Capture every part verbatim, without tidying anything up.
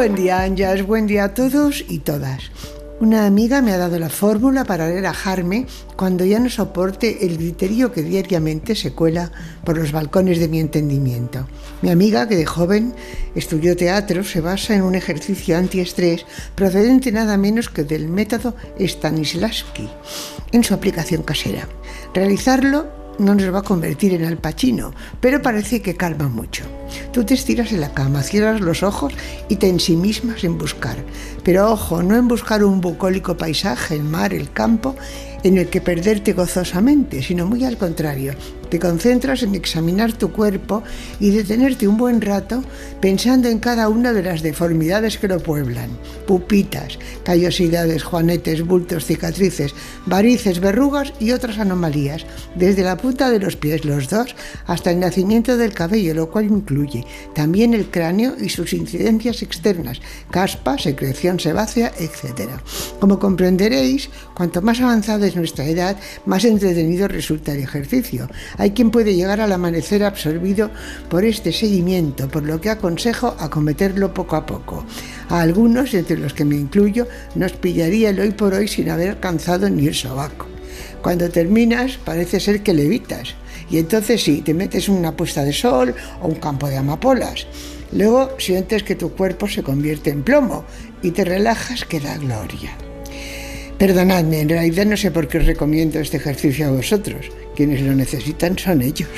Buen día, Ángeles, buen día a todos y todas. Una amiga me ha dado la fórmula para relajarme cuando ya no soporte el griterío que diariamente se cuela por los balcones de mi entendimiento. Mi amiga, que de joven estudió teatro, se basa en un ejercicio antiestrés procedente nada menos que del método Stanislavski en su aplicación casera. Realizarlo no nos va a convertir en Al Pacino, pero parece que calma mucho. Tú te estiras en la cama, cierras los ojos y te ensimismas en buscar. Pero ojo, no en buscar un bucólico paisaje, el mar, el campo, en el que perderte gozosamente, sino muy al contrario. Te concentras en examinar tu cuerpo y detenerte un buen rato pensando en cada una de las deformidades que lo pueblan. Pupitas, callosidades, juanetes, bultos, cicatrices, varices, verrugas y otras anomalías, desde la punta de los pies, los dos, hasta el nacimiento del cabello, lo cual incluye también el cráneo y sus incidencias externas, caspa, secreción sebácea, etcétera. Como comprenderéis, cuanto más avanzada es nuestra edad, más entretenido resulta el ejercicio. Hay quien puede llegar al amanecer absorbido por este seguimiento, por lo que aconsejo acometerlo poco a poco. A algunos, entre los que me incluyo, nos pillaría el hoy por hoy sin haber alcanzado ni el sobaco. Cuando terminas, parece ser que levitas, y entonces sí, te metes en una puesta de sol o un campo de amapolas. Luego sientes que tu cuerpo se convierte en plomo y te relajas, que da gloria. Perdonadme, en realidad no sé por qué os recomiendo este ejercicio a vosotros. Quienes lo necesitan son ellos.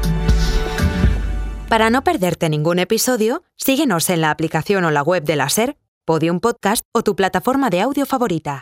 Para no perderte ningún episodio, síguenos en la aplicación o la web de la SER, Podium Podcast o tu plataforma de audio favorita.